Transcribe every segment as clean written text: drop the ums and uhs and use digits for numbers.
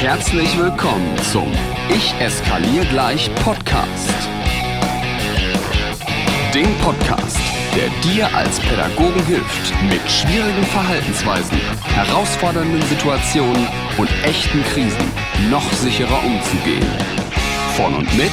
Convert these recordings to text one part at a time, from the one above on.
Herzlich willkommen zum Ich eskaliere gleich Podcast. Dem Podcast, der dir als Pädagogen hilft, mit schwierigen Verhaltensweisen, herausfordernden Situationen und echten Krisen noch sicherer umzugehen. Von und mit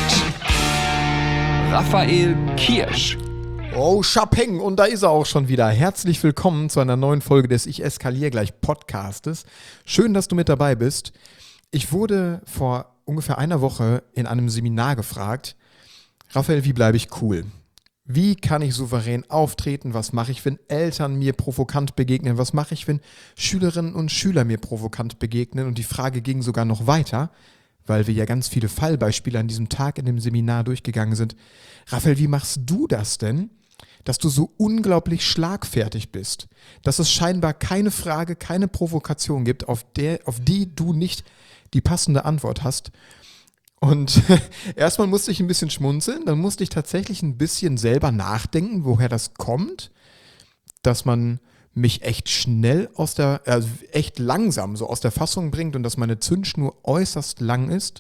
Raphael Kirsch. Oh, Schapeng, und da ist er auch schon wieder. Herzlich willkommen zu einer neuen Folge des Ich eskaliere gleich Podcastes. Schön, dass du mit dabei bist. Ich wurde vor ungefähr einer Woche in einem Seminar gefragt, Raphael, wie bleibe ich cool? Wie kann ich souverän auftreten? Was mache ich, wenn Eltern mir provokant begegnen? Was mache ich, wenn Schülerinnen und Schüler mir provokant begegnen? Und die Frage ging sogar noch weiter, weil wir ja ganz viele Fallbeispiele an diesem Tag in dem Seminar durchgegangen sind. Raphael, wie machst du das denn, dass du so unglaublich schlagfertig bist? Dass es scheinbar keine Frage, keine Provokation gibt, auf die du nicht die passende Antwort hast. Und erstmal musste ich ein bisschen schmunzeln, dann musste ich tatsächlich ein bisschen selber nachdenken, woher das kommt, dass man mich echt schnell echt langsam so aus der Fassung bringt und dass meine Zündschnur äußerst lang ist.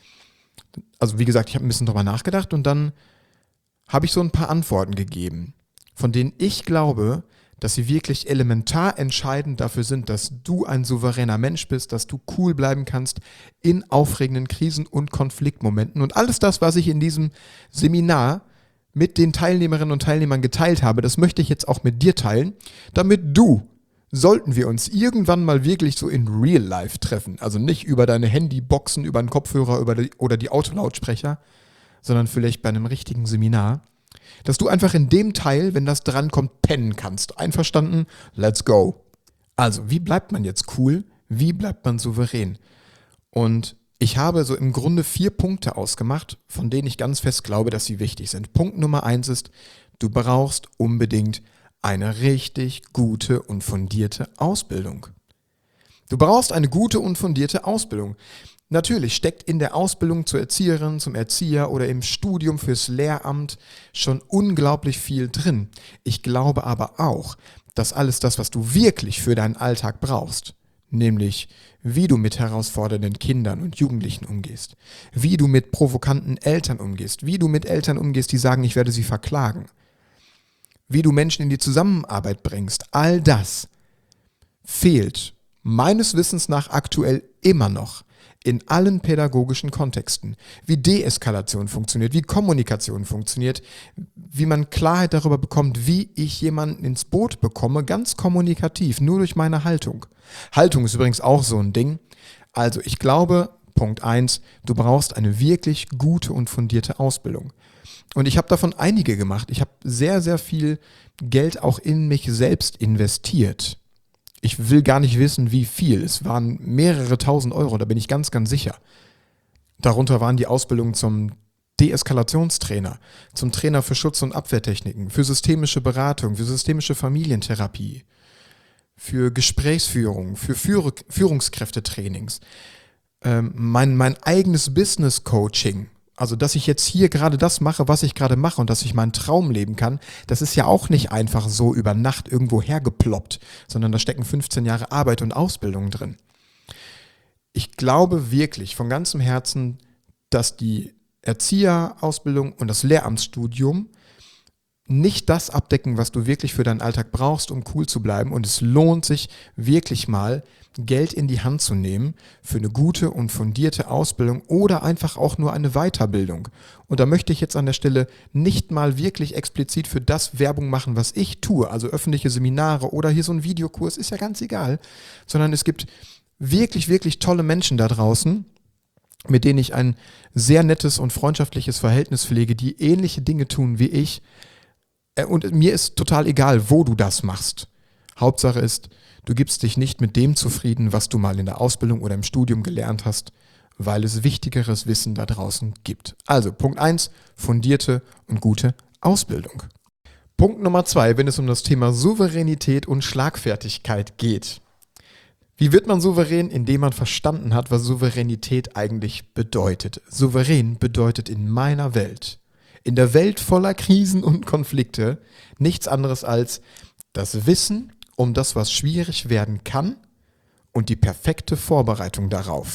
Also wie gesagt, ich habe ein bisschen drüber nachgedacht und dann habe ich so ein paar Antworten gegeben, von denen ich glaube, dass sie wirklich elementar entscheidend dafür sind, dass du ein souveräner Mensch bist, dass du cool bleiben kannst in aufregenden Krisen und Konfliktmomenten. Und alles das, was ich in diesem Seminar mit den Teilnehmerinnen und Teilnehmern geteilt habe, das möchte ich jetzt auch mit dir teilen, damit du, sollten wir uns irgendwann mal wirklich so in Real Life treffen, also nicht über deine Handyboxen, über den Kopfhörer oder die Autolautsprecher, sondern vielleicht bei einem richtigen Seminar, dass du einfach in dem Teil, wenn das drankommt, pennen kannst. Einverstanden? Let's go. Also, wie bleibt man jetzt cool? Wie bleibt man souverän? Und ich habe so im Grunde 4 Punkte ausgemacht, von denen ich ganz fest glaube, dass sie wichtig sind. Punkt Nummer 1 ist, du brauchst unbedingt eine richtig gute und fundierte Ausbildung. Du brauchst eine gute und fundierte Ausbildung. Natürlich steckt in der Ausbildung zur Erzieherin, zum Erzieher oder im Studium fürs Lehramt schon unglaublich viel drin. Ich glaube aber auch, dass alles das, was du wirklich für deinen Alltag brauchst, nämlich wie du mit herausfordernden Kindern und Jugendlichen umgehst, wie du mit provokanten Eltern umgehst, wie du mit Eltern umgehst, die sagen, ich werde sie verklagen, wie du Menschen in die Zusammenarbeit bringst, all das fehlt meines Wissens nach aktuell immer noch in allen pädagogischen Kontexten. Wie Deeskalation funktioniert, wie Kommunikation funktioniert, wie man Klarheit darüber bekommt, wie ich jemanden ins Boot bekomme, ganz kommunikativ, nur durch meine Haltung. Haltung ist übrigens auch so ein Ding. Also ich glaube, Punkt 1, du brauchst eine wirklich gute und fundierte Ausbildung. Und ich habe davon einige gemacht. Ich habe sehr, sehr viel Geld auch in mich selbst investiert. Ich will gar nicht wissen, wie viel. Es waren mehrere tausend Euro, da bin ich ganz, ganz sicher. Darunter waren die Ausbildungen zum Deeskalationstrainer, zum Trainer für Schutz- und Abwehrtechniken, für systemische Beratung, für systemische Familientherapie, für Gesprächsführung, für Führungskräftetrainings, mein eigenes Business-Coaching. Also, dass ich jetzt hier gerade das mache, was ich gerade mache und dass ich meinen Traum leben kann, das ist ja auch nicht einfach so über Nacht irgendwo hergeploppt, sondern da stecken 15 Jahre Arbeit und Ausbildung drin. Ich glaube wirklich von ganzem Herzen, dass die Erzieherausbildung und das Lehramtsstudium nicht das abdecken, was du wirklich für deinen Alltag brauchst, um cool zu bleiben. Und es lohnt sich wirklich mal, Geld in die Hand zu nehmen für eine gute und fundierte Ausbildung oder einfach auch nur eine Weiterbildung. Und da möchte ich jetzt an der Stelle nicht mal wirklich explizit für das Werbung machen, was ich tue, also öffentliche Seminare oder hier so ein Videokurs, ist ja ganz egal, sondern es gibt wirklich, wirklich tolle Menschen da draußen, mit denen ich ein sehr nettes und freundschaftliches Verhältnis pflege, die ähnliche Dinge tun wie ich. Und mir ist total egal, wo du das machst. Hauptsache ist, du gibst dich nicht mit dem zufrieden, was du mal in der Ausbildung oder im Studium gelernt hast, weil es wichtigeres Wissen da draußen gibt. Also Punkt 1, fundierte und gute Ausbildung. Punkt Nummer 2, wenn es um das Thema Souveränität und Schlagfertigkeit geht. Wie wird man souverän? Indem man verstanden hat, was Souveränität eigentlich bedeutet. Souverän bedeutet in meiner Welt, in der Welt voller Krisen und Konflikte, nichts anderes als das Wissen um das, was schwierig werden kann und die perfekte Vorbereitung darauf.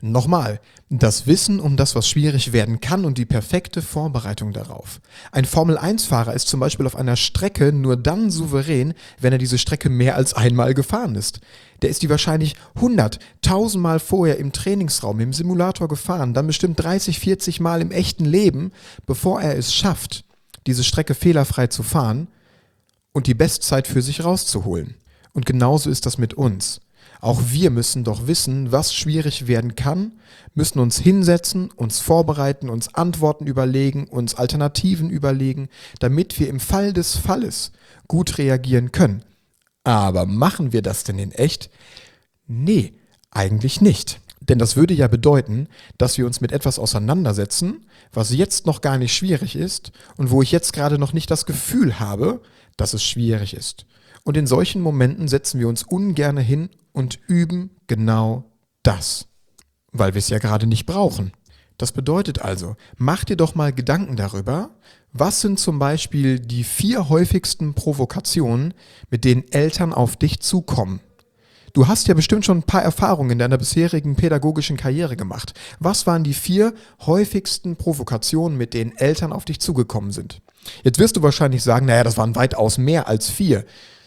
Nochmal, das Wissen um das, was schwierig werden kann und die perfekte Vorbereitung darauf. Ein Formel-1-Fahrer ist zum Beispiel auf einer Strecke nur dann souverän, wenn er diese Strecke mehr als einmal gefahren ist. Der ist die wahrscheinlich 100, 1000 Mal vorher im Trainingsraum, im Simulator gefahren, dann bestimmt 30, 40 Mal im echten Leben, bevor er es schafft, diese Strecke fehlerfrei zu fahren und die Bestzeit für sich rauszuholen. Und genauso ist das mit uns. Auch wir müssen doch wissen, was schwierig werden kann, müssen uns hinsetzen, uns vorbereiten, uns Antworten überlegen, uns Alternativen überlegen, damit wir im Fall des Falles gut reagieren können. Aber machen wir das denn in echt? Nee, eigentlich nicht. Denn das würde ja bedeuten, dass wir uns mit etwas auseinandersetzen, was jetzt noch gar nicht schwierig ist und wo ich jetzt gerade noch nicht das Gefühl habe, dass es schwierig ist. Und in solchen Momenten setzen wir uns ungern hin und üben genau das, weil wir es ja gerade nicht brauchen. Das bedeutet also, mach dir doch mal Gedanken darüber, was sind zum Beispiel die 4 häufigsten Provokationen, mit denen Eltern auf dich zukommen. Du hast ja bestimmt schon ein paar Erfahrungen in deiner bisherigen pädagogischen Karriere gemacht. Was waren die 4 häufigsten Provokationen, mit denen Eltern auf dich zugekommen sind? Jetzt wirst du wahrscheinlich sagen, naja, das waren weitaus mehr als 4.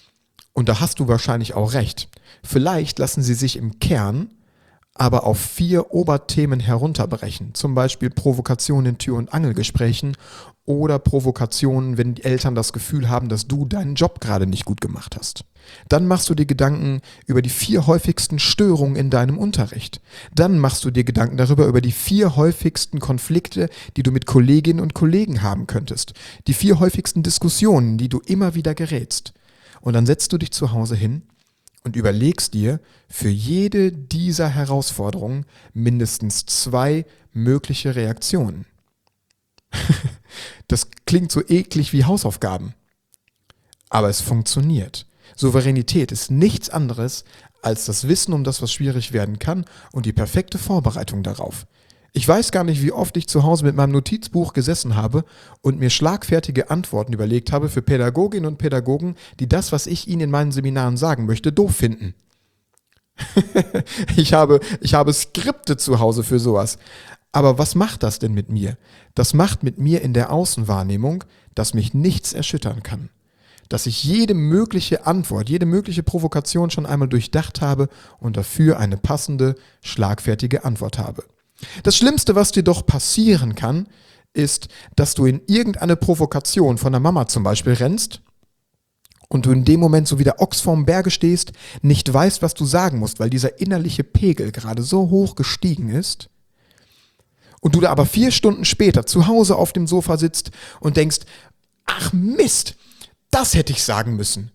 Und da hast du wahrscheinlich auch recht. Vielleicht lassen sie sich im Kern aber auf 4 Oberthemen herunterbrechen. Zum Beispiel Provokationen in Tür- und Angelgesprächen oder Provokationen, wenn die Eltern das Gefühl haben, dass du deinen Job gerade nicht gut gemacht hast. Dann machst du dir Gedanken über die 4 häufigsten Störungen in deinem Unterricht. Dann machst du dir Gedanken darüber, über die 4 häufigsten Konflikte, die du mit Kolleginnen und Kollegen haben könntest. Die 4 häufigsten Diskussionen, die du immer wieder gerätst. Und dann setzt du dich zu Hause hin und überlegst dir für jede dieser Herausforderungen mindestens 2 mögliche Reaktionen. Das klingt so eklig wie Hausaufgaben. Aber es funktioniert. Souveränität ist nichts anderes als das Wissen um das, was schwierig werden kann und die perfekte Vorbereitung darauf. Ich weiß gar nicht, wie oft ich zu Hause mit meinem Notizbuch gesessen habe und mir schlagfertige Antworten überlegt habe für Pädagoginnen und Pädagogen, die das, was ich ihnen in meinen Seminaren sagen möchte, doof finden. Ich habe Skripte zu Hause für sowas. Aber was macht das denn mit mir? Das macht mit mir in der Außenwahrnehmung, dass mich nichts erschüttern kann. Dass ich jede mögliche Antwort, jede mögliche Provokation schon einmal durchdacht habe und dafür eine passende, schlagfertige Antwort habe. Das Schlimmste, was dir doch passieren kann, ist, dass du in irgendeine Provokation von der Mama zum Beispiel rennst und du in dem Moment so wie der Ochs vorm Berge stehst, nicht weißt, was du sagen musst, weil dieser innerliche Pegel gerade so hoch gestiegen ist und du da aber 4 Stunden später zu Hause auf dem Sofa sitzt und denkst, ach Mist, das hätte ich sagen müssen.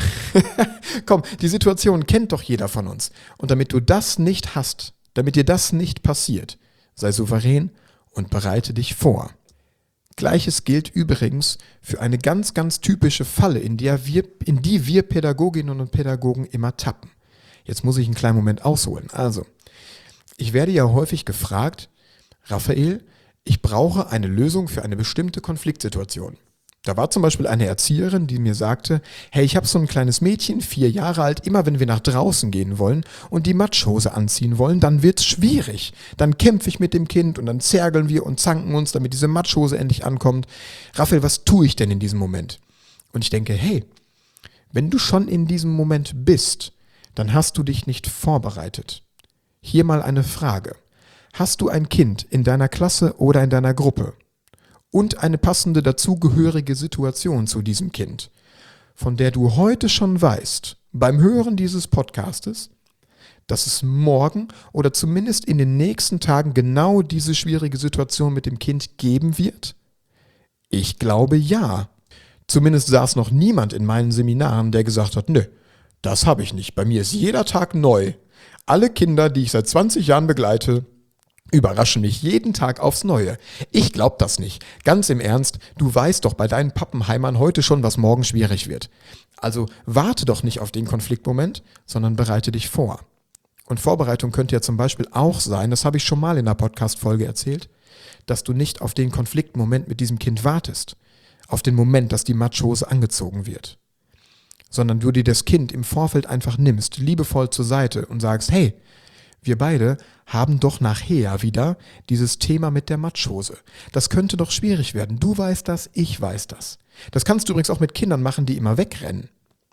Komm, die Situation kennt doch jeder von uns. Und damit du das nicht hast, damit dir das nicht passiert, sei souverän und bereite dich vor. Gleiches gilt übrigens für eine ganz, ganz typische Falle, in die wir Pädagoginnen und Pädagogen immer tappen. Jetzt muss ich einen kleinen Moment ausholen. Also, ich werde ja häufig gefragt, Raphael, ich brauche eine Lösung für eine bestimmte Konfliktsituation. Da war zum Beispiel eine Erzieherin, die mir sagte, hey, ich habe so ein kleines Mädchen, 4 Jahre alt, immer wenn wir nach draußen gehen wollen und die Matschhose anziehen wollen, dann wird's schwierig. Dann kämpfe ich mit dem Kind und dann zergeln wir und zanken uns, damit diese Matschhose endlich ankommt. Raphael, was tue ich denn in diesem Moment? Und ich denke, hey, wenn du schon in diesem Moment bist, dann hast du dich nicht vorbereitet. Hier mal eine Frage. Hast du ein Kind in deiner Klasse oder in deiner Gruppe? Und eine passende dazugehörige Situation zu diesem Kind, von der du heute schon weißt, beim Hören dieses Podcastes, dass es morgen oder zumindest in den nächsten Tagen genau diese schwierige Situation mit dem Kind geben wird? Ich glaube ja. Zumindest saß noch niemand in meinen Seminaren, der gesagt hat, nö, das habe ich nicht. Bei mir ist jeder Tag neu. Alle Kinder, die ich seit 20 Jahren begleite, überraschen mich jeden Tag aufs Neue. Ich glaube das nicht. Ganz im Ernst, du weißt doch bei deinen Pappenheimern heute schon, was morgen schwierig wird. Also warte doch nicht auf den Konfliktmoment, sondern bereite dich vor. Und Vorbereitung könnte ja zum Beispiel auch sein, das habe ich schon mal in einer Podcast-Folge erzählt, dass du nicht auf den Konfliktmoment mit diesem Kind wartest, auf den Moment, dass die Matschhose angezogen wird, sondern du dir das Kind im Vorfeld einfach nimmst, liebevoll zur Seite und sagst, hey, wir beide haben doch nachher wieder dieses Thema mit der Matschhose. Das könnte doch schwierig werden. Du weißt das, ich weiß das. Das kannst du übrigens auch mit Kindern machen, die immer wegrennen.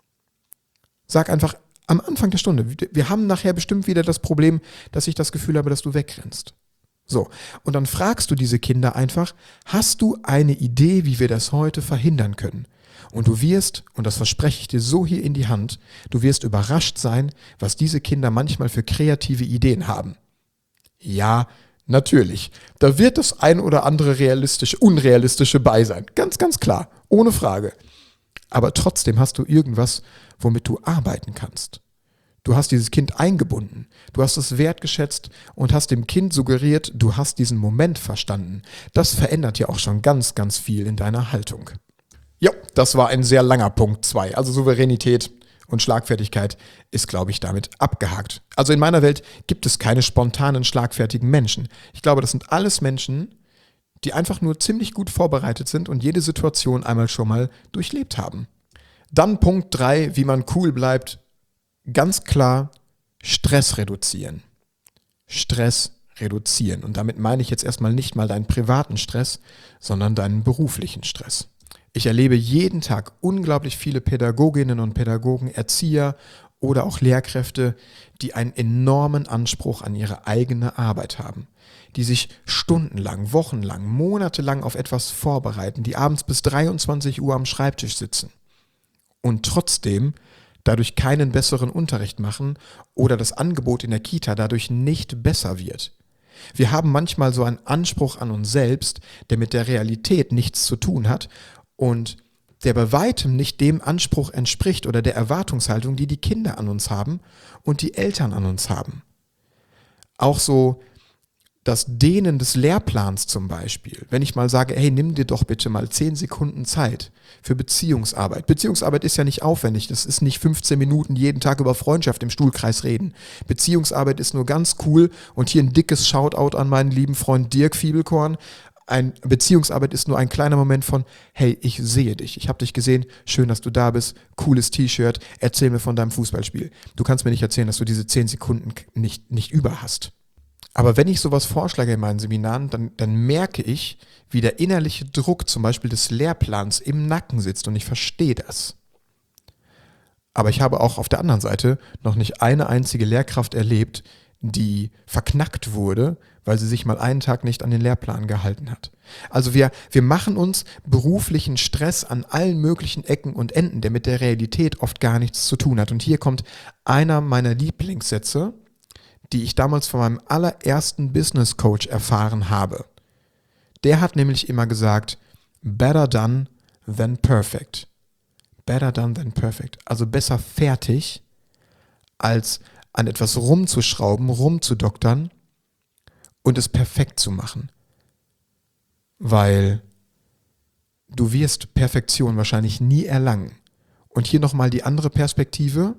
Sag einfach am Anfang der Stunde, wir haben nachher bestimmt wieder das Problem, dass ich das Gefühl habe, dass du wegrennst. So, und dann fragst du diese Kinder einfach, hast du eine Idee, wie wir das heute verhindern können? Und du wirst, und das verspreche ich dir so hier in die Hand, du wirst überrascht sein, was diese Kinder manchmal für kreative Ideen haben. Ja, natürlich. Da wird das ein oder andere unrealistische bei sein. Ganz, ganz klar. Ohne Frage. Aber trotzdem hast du irgendwas, womit du arbeiten kannst. Du hast dieses Kind eingebunden. Du hast es wertgeschätzt und hast dem Kind suggeriert, du hast diesen Moment verstanden. Das verändert ja auch schon ganz, ganz viel in deiner Haltung. Ja, das war ein sehr langer Punkt 2. Also Souveränität und Schlagfertigkeit ist, glaube ich, damit abgehakt. Also in meiner Welt gibt es keine spontanen, schlagfertigen Menschen. Ich glaube, das sind alles Menschen, die einfach nur ziemlich gut vorbereitet sind und jede Situation einmal schon mal durchlebt haben. Dann Punkt 3, wie man cool bleibt. Ganz klar, Stress reduzieren. Stress reduzieren. Und damit meine ich jetzt erstmal nicht mal deinen privaten Stress, sondern deinen beruflichen Stress. Ich erlebe jeden Tag unglaublich viele Pädagoginnen und Pädagogen, Erzieher oder auch Lehrkräfte, die einen enormen Anspruch an ihre eigene Arbeit haben, die sich stundenlang, wochenlang, monatelang auf etwas vorbereiten, die abends bis 23 Uhr am Schreibtisch sitzen und trotzdem dadurch keinen besseren Unterricht machen oder das Angebot in der Kita dadurch nicht besser wird. Wir haben manchmal so einen Anspruch an uns selbst, der mit der Realität nichts zu tun hat und der bei weitem nicht dem Anspruch entspricht oder der Erwartungshaltung, die die Kinder an uns haben und die Eltern an uns haben. Auch so das Dehnen des Lehrplans zum Beispiel. Wenn ich mal sage, hey, nimm dir doch bitte mal 10 Sekunden Zeit für Beziehungsarbeit. Beziehungsarbeit ist ja nicht aufwendig. Das ist nicht 15 Minuten jeden Tag über Freundschaft im Stuhlkreis reden. Beziehungsarbeit ist nur ganz cool und hier ein dickes Shoutout an meinen lieben Freund Dirk Fiebelkorn. Beziehungsarbeit ist nur ein kleiner Moment von, hey, ich sehe dich, ich habe dich gesehen, schön, dass du da bist, cooles T-Shirt, erzähl mir von deinem Fußballspiel. Du kannst mir nicht erzählen, dass du diese 10 Sekunden nicht über hast. Aber wenn ich sowas vorschlage in meinen Seminaren, dann merke ich, wie der innerliche Druck zum Beispiel des Lehrplans im Nacken sitzt und ich verstehe das. Aber ich habe auch auf der anderen Seite noch nicht eine einzige Lehrkraft erlebt, die verknackt wurde, weil sie sich mal einen Tag nicht an den Lehrplan gehalten hat. Also wir machen uns beruflichen Stress an allen möglichen Ecken und Enden, der mit der Realität oft gar nichts zu tun hat. Und hier kommt einer meiner Lieblingssätze, die ich damals von meinem allerersten Business Coach erfahren habe. Der hat nämlich immer gesagt, better done than perfect. Better done than perfect. Also besser fertig, als an etwas rumzuschrauben, rumzudoktern und es perfekt zu machen. Weil du wirst Perfektion wahrscheinlich nie erlangen. Und hier nochmal die andere Perspektive.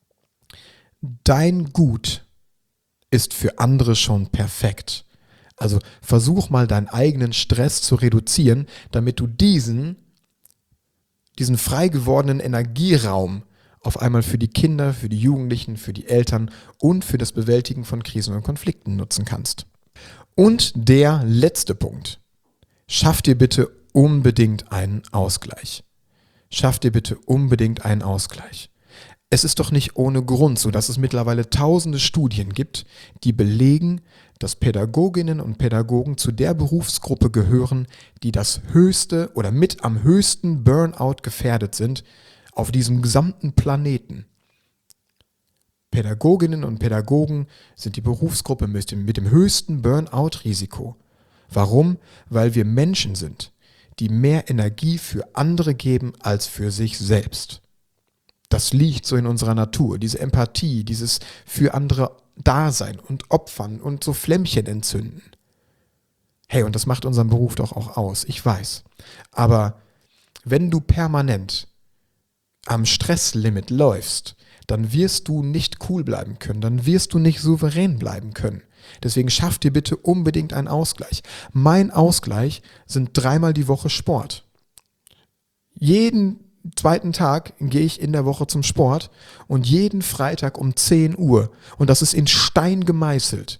Dein Gut ist für andere schon perfekt. Also versuch mal deinen eigenen Stress zu reduzieren, damit du diesen frei gewordenen Energieraum auf einmal für die Kinder, für die Jugendlichen, für die Eltern und für das Bewältigen von Krisen und Konflikten nutzen kannst. Und der letzte Punkt. Schaff dir bitte unbedingt einen Ausgleich. Schaff dir bitte unbedingt einen Ausgleich. Es ist doch nicht ohne Grund so, dass es mittlerweile tausende Studien gibt, die belegen, dass Pädagoginnen und Pädagogen zu der Berufsgruppe gehören, die das höchste oder mit am höchsten Burnout gefährdet sind auf diesem gesamten Planeten. Pädagoginnen und Pädagogen sind die Berufsgruppe mit dem höchsten Burnout-Risiko. Warum? Weil wir Menschen sind, die mehr Energie für andere geben als für sich selbst. Das liegt so in unserer Natur, diese Empathie, dieses für andere Dasein und Opfern und so Flämmchen entzünden. Hey, und das macht unseren Beruf doch auch aus, ich weiß. Aber wenn du permanent am Stresslimit läufst, dann wirst du nicht cool bleiben können, dann wirst du nicht souverän bleiben können. Deswegen schaff dir bitte unbedingt einen Ausgleich. Mein Ausgleich sind 3-mal die Woche Sport. Jeden zweiten Tag gehe ich in der Woche zum Sport und jeden Freitag um 10 Uhr, und das ist in Stein gemeißelt,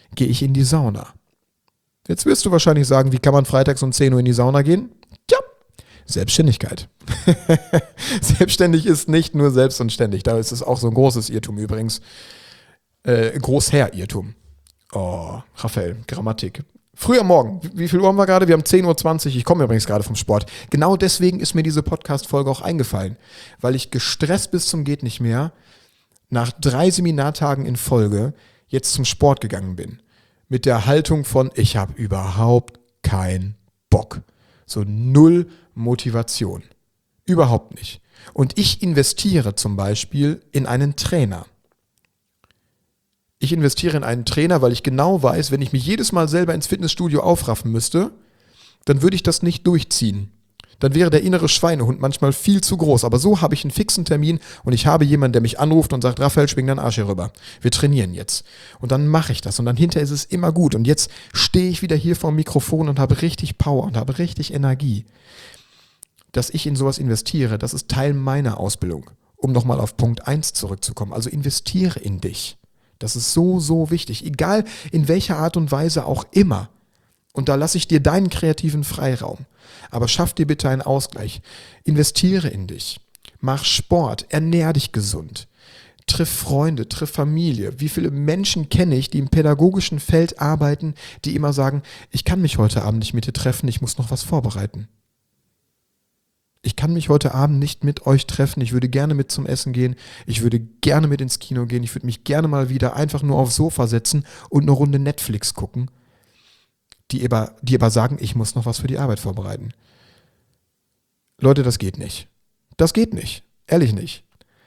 gehe ich in die Sauna. Jetzt wirst du wahrscheinlich sagen, wie kann man freitags um 10 Uhr in die Sauna gehen? Tja, Selbstständigkeit. Selbstständig ist nicht nur selbst und ständig. Da ist es auch so ein großes Irrtum übrigens. Großherr-Irrtum. Oh, Raphael, Grammatik. Früh am Morgen. Wie viel Uhr haben wir gerade? Wir haben 10.20 Uhr. Ich komme übrigens gerade vom Sport. Genau deswegen ist mir diese Podcast-Folge auch eingefallen. Weil ich gestresst bis zum geht nicht mehr nach 3 Seminartagen in Folge jetzt zum Sport gegangen bin. Mit der Haltung von, ich habe überhaupt keinen Bock. So 0 Motivation. Überhaupt nicht. Und ich investiere zum Beispiel in einen Trainer. Ich investiere in einen Trainer, weil ich genau weiß, wenn ich mich jedes Mal selber ins Fitnessstudio aufraffen müsste, dann würde ich das nicht durchziehen. Dann wäre der innere Schweinehund manchmal viel zu groß. Aber so habe ich einen fixen Termin und ich habe jemanden, der mich anruft und sagt, Raphael, schwing deinen Arsch hier rüber. Wir trainieren jetzt. Und dann mache ich das und dann hinterher ist es immer gut. Und jetzt stehe ich wieder hier vor dem Mikrofon und habe richtig Power und habe richtig Energie. Dass ich in sowas investiere, das ist Teil meiner Ausbildung. Um nochmal auf Punkt 1 zurückzukommen. Also investiere in dich. Das ist so, so wichtig. Egal in welcher Art und Weise auch immer. Und da lasse ich dir deinen kreativen Freiraum. Aber schaff dir bitte einen Ausgleich. Investiere in dich. Mach Sport. Ernähr dich gesund. Triff Freunde, triff Familie. Wie viele Menschen kenne ich, die im pädagogischen Feld arbeiten, die immer sagen, ich kann mich heute Abend nicht mit dir treffen, ich muss noch was vorbereiten. Ich kann mich heute Abend nicht mit euch treffen, ich würde gerne mit zum Essen gehen, ich würde gerne mit ins Kino gehen, ich würde mich gerne mal wieder einfach nur aufs Sofa setzen und eine Runde Netflix gucken. Die aber sagen, ich muss noch was für die Arbeit vorbereiten. Leute, das geht nicht. Das geht nicht. Ehrlich nicht.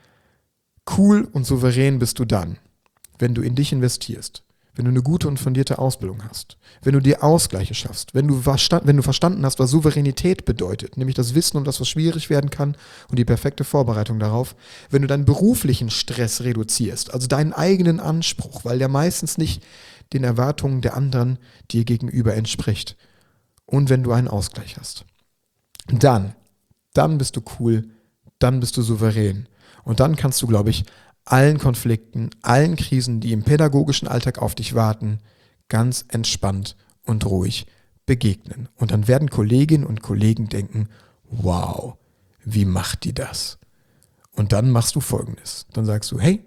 Cool und souverän bist du dann, wenn du in dich investierst, wenn du eine gute und fundierte Ausbildung hast, wenn du dir Ausgleiche schaffst, wenn du verstanden hast, was Souveränität bedeutet, nämlich das Wissen um das, was schwierig werden kann und die perfekte Vorbereitung darauf, wenn du deinen beruflichen Stress reduzierst, also deinen eigenen Anspruch, weil der meistens nicht den Erwartungen der anderen dir gegenüber entspricht. Und wenn du einen Ausgleich hast. Dann bist du cool, dann bist du souverän. Und dann kannst du, glaube ich, allen Konflikten, allen Krisen, die im pädagogischen Alltag auf dich warten, ganz entspannt und ruhig begegnen. Und dann werden Kolleginnen und Kollegen denken, wow, wie macht die das? Und dann machst du Folgendes. Dann sagst du, hey,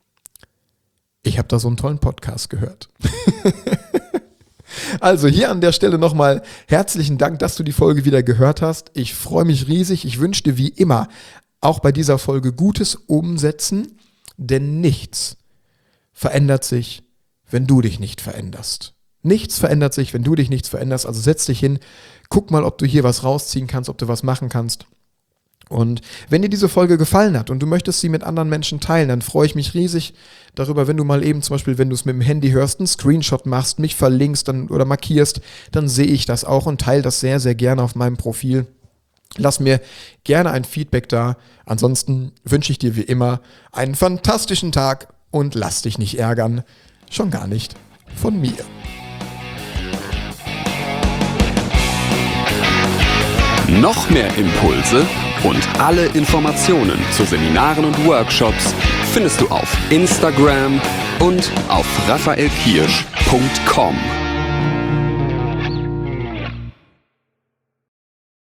ich habe da so einen tollen Podcast gehört. Also hier an der Stelle nochmal herzlichen Dank, dass du die Folge wieder gehört hast. Ich freue mich riesig. Ich wünsche dir wie immer auch bei dieser Folge gutes Umsetzen, denn nichts verändert sich, wenn du dich nicht veränderst. Nichts verändert sich, wenn du dich nicht veränderst. Also setz dich hin, guck mal, ob du hier was rausziehen kannst, ob du was machen kannst. Und wenn dir diese Folge gefallen hat und du möchtest sie mit anderen Menschen teilen, dann freue ich mich riesig darüber, wenn du mal eben zum Beispiel, wenn du es mit dem Handy hörst, einen Screenshot machst, mich verlinkst oder markierst, dann sehe ich das auch und teile das sehr, sehr gerne auf meinem Profil. Lass mir gerne ein Feedback da. Ansonsten wünsche ich dir wie immer einen fantastischen Tag und lass dich nicht ärgern. Schon gar nicht von mir. Noch mehr Impulse und alle Informationen zu Seminaren und Workshops findest du auf Instagram und auf raphaelkirsch.com.